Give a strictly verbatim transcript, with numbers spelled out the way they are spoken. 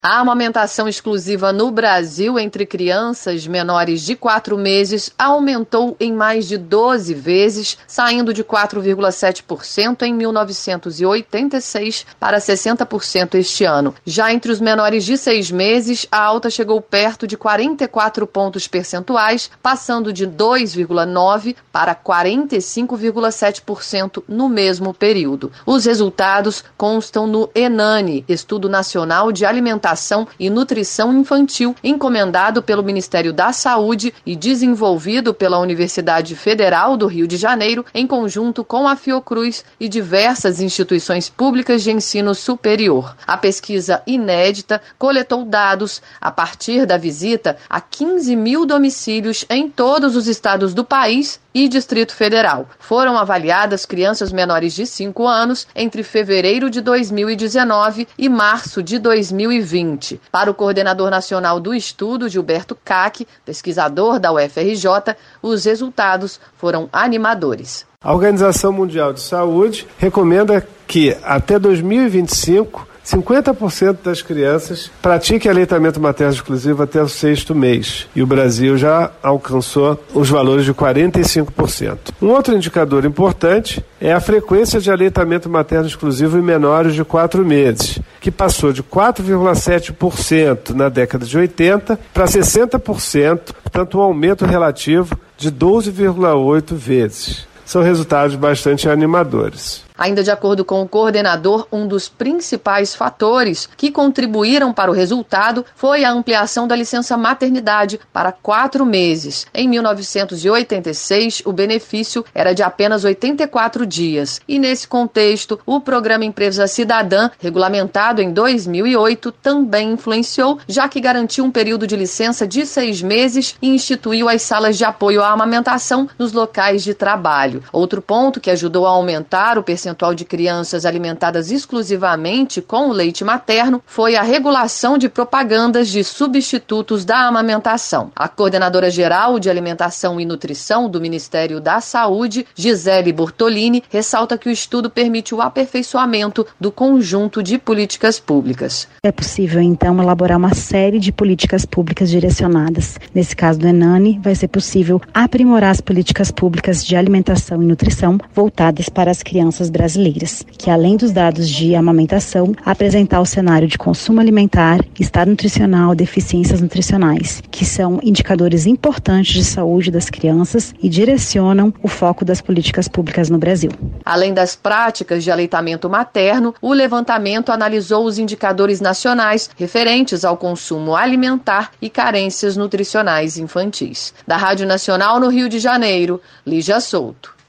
A amamentação exclusiva no Brasil entre crianças menores de quatro meses aumentou em mais de doze vezes, saindo de quatro vírgula sete por cento em mil novecentos e oitenta e seis para sessenta por cento este ano. Já entre os menores de seis meses, a alta chegou perto de quarenta e quatro pontos percentuais, passando de dois vírgula nove por cento para quarenta e cinco vírgula sete por cento no mesmo período. Os resultados constam no ENANI, Estudo Nacional de Alimentação e Nutrição Infantil, encomendado pelo Ministério da Saúde e desenvolvido pela Universidade Federal do Rio de Janeiro, em conjunto com a Fiocruz e diversas instituições públicas de ensino superior. A pesquisa inédita coletou dados a partir da visita a quinze mil domicílios em todos os estados do país e Distrito Federal. Foram avaliadas crianças menores de cinco anos entre fevereiro de dois mil e dezenove e março de dois mil e vinte. Para o coordenador nacional do estudo, Gilberto Caque, pesquisador da U F R J, os resultados foram animadores. A Organização Mundial de Saúde recomenda que até dois mil e vinte e cinco, cinquenta por cento das crianças pratiquem aleitamento materno exclusivo até o sexto mês. E o Brasil já alcançou os valores de quarenta e cinco por cento. Um outro indicador importante é a frequência de aleitamento materno exclusivo em menores de quatro meses, que passou de quatro vírgula sete por cento na década de oitenta para sessenta por cento, portanto um aumento relativo de doze vírgula oito vezes. São resultados bastante animadores. Ainda de acordo com o coordenador, um dos principais fatores que contribuíram para o resultado foi a ampliação da licença maternidade para quatro meses. Em mil novecentos e oitenta e seis, o benefício era de apenas oitenta e quatro dias. E nesse contexto, o Programa Empresa Cidadã, regulamentado em dois mil e oito, também influenciou, já que garantiu um período de licença de seis meses e instituiu as salas de apoio à amamentação nos locais de trabalho. Outro ponto que ajudou a aumentar o percentual percentual de crianças alimentadas exclusivamente com o leite materno foi a regulação de propagandas de substitutos da amamentação. A coordenadora geral de Alimentação e Nutrição do Ministério da Saúde, Gisele Bortolini, ressalta que o estudo permite o aperfeiçoamento do conjunto de políticas públicas. É possível, então, elaborar uma série de políticas públicas direcionadas. Nesse caso do ENANI, vai ser possível aprimorar as políticas públicas de alimentação e nutrição voltadas para as crianças brasileiras, que além dos dados de amamentação, apresentar o cenário de consumo alimentar, estado nutricional, deficiências nutricionais, que são indicadores importantes de saúde das crianças e direcionam o foco das políticas públicas no Brasil. Além das práticas de aleitamento materno, o levantamento analisou os indicadores nacionais referentes ao consumo alimentar e carências nutricionais infantis. Da Rádio Nacional no Rio de Janeiro, Lígia Souto.